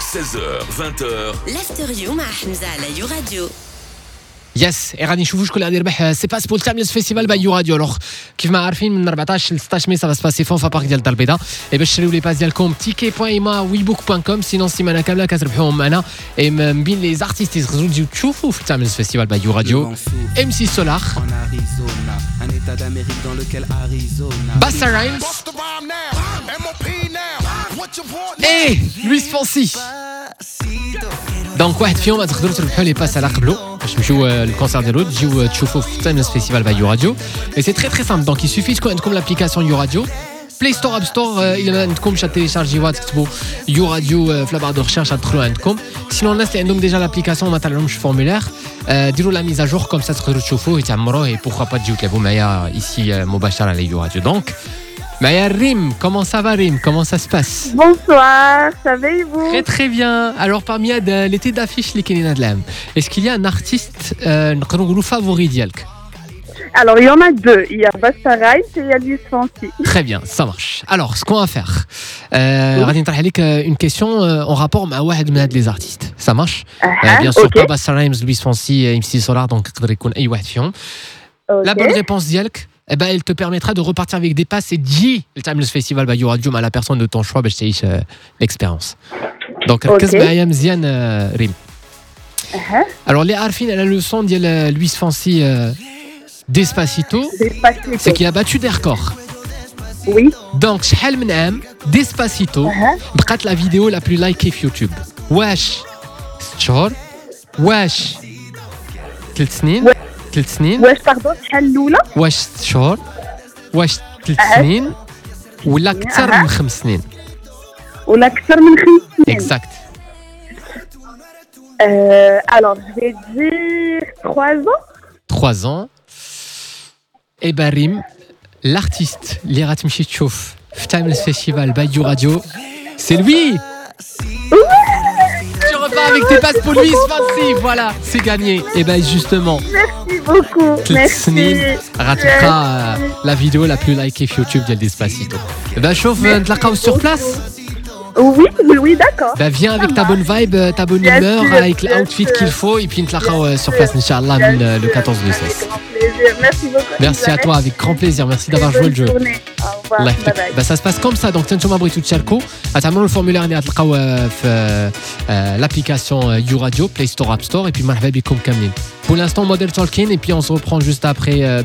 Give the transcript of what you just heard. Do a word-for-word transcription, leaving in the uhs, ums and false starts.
seize heures vingt heures. l'After مع حمزة على يو راديو. يس غادي نشوفوا شكون اللي غادي يربح سي باسبول تاع الفيستيفال باي يو راديو. الوغ كيف ما عارفين من أربعطاش ل ستطاش مي سافا سباسي فون فابارك ديال الدار البيضاء. اي باش تشريو لي باس ديالكم تيكي بوين ايما ويبوك بوين كوم. سينون السيمانه كامله كتربحوهم معنا. اي من بين لي زارتيست اللي تقدروا تجيو تشوفوا في تاع الفيستيفال باي يو راديو ام سي سولار, Busta Rhymes et Luis Fonsi. دونك واحد فيهم تقدروا تربحوا لي باس على قبله باش تمشيو للكونسير ديالو تجيو تشوفوا في تايمليس فيستيفال باي يو راديو. اي سي تري تري سامبل. دونك يسوفي تكون عندكم لابليكاسيون يو راديو بلاي ستور اب ستور. الا ما عندكمش تيليشارجيوها تكتبوا يو راديو في لابار دو ريشيرش تدخلوا عندكم. سينون الناس اللي عندهم ديجا لابليكاسيون ما طلعلهمش فورمولير ديروا لا ميز اجور كوم سا تقدروا تشوفوه يتعمروه. اي بوغوا با تجيو تلعبوا معايا ايسي مباشره على يو راديو. دونك Maya Rim, comment ça va Rim? Comment ça se passe? Bonsoir, ça va et vous? Très très bien. Alors parmi les têtes d'affiche les Kenina de l'âme, est-ce qu'il y a un artiste euh, favori d'Yalk? Alors il y en a deux, il y a Busta Rhymes et il y a Luis Fonsi. Très bien, ça marche. Alors ce qu'on va faire, euh, غادي نطرح عليك une question en rapport مع واحد من هاد les artistes. Ça marche? Uh-huh, euh, Bien sûr okay. pas Busta Rhymes, Luis Fonsi, M C Solar, donc يقدر يكون أي واحد فيهم. Okay. La bonne réponse d'Yalk, eh ben, elle te permettra de repartir avec des passes et d'y le Timeless Festival by You Radio à la personne de ton choix, bah, je t'ai dit l'expérience. Donc, qu'est-ce que Ayam Zian Rim? Alors, les Arfin, elle a le son de Luis Fonsi euh, Despacito, Despacito. c'est qu'il a battu des records. Oui. Donc, Shhal Menam, Despacito, bqat la vidéo la plus likée sur YouTube. Wesh, Stchor, Wesh, ثلاث سنين. ثلاث سنين. واش باردون شحال الاولى؟ واش ست شهور؟ واش ثلاث سنين؟ ولا اكثر من خمس سنين؟ ولا اكثر من خمس سنين. Exact. Euh, alors je vais dire trois ans. trois ans. Et ben Rim, l'artiste اللي غتمشي تشوف في Timeless Festival by You Radio, c'est lui. Tu repars avec tes passes pour Luis Fonsi, voilà, c'est gagné. Et ben justement. Merci beaucoup. Merci. راتبقى la vidéo la plus likée sur YouTube ديال Despacito. Et ben شوف نتلاقاو sur place. Oui, oui, oui, d'accord. Bah viens avec ta bonne vibe, ta bonne bien humeur, sûr, avec l'outfit qu'il faut et puis نتلاقاو sur place Inch'Allah le quatorze du seize. Merci beaucoup. Merci à toi, avec grand plaisir. Merci d'avoir joué le jeu. Au revoir. Bye bye. Bah ça se passe comme ça. Donc تنتوما بغيتو تشاركوا غتعملوا الفورمولير اللي غتلقاو في l'application You Radio Play Store App Store et puis مرحبا بكم كاملين. Pour l'instant Modern Talking et puis on se reprend juste après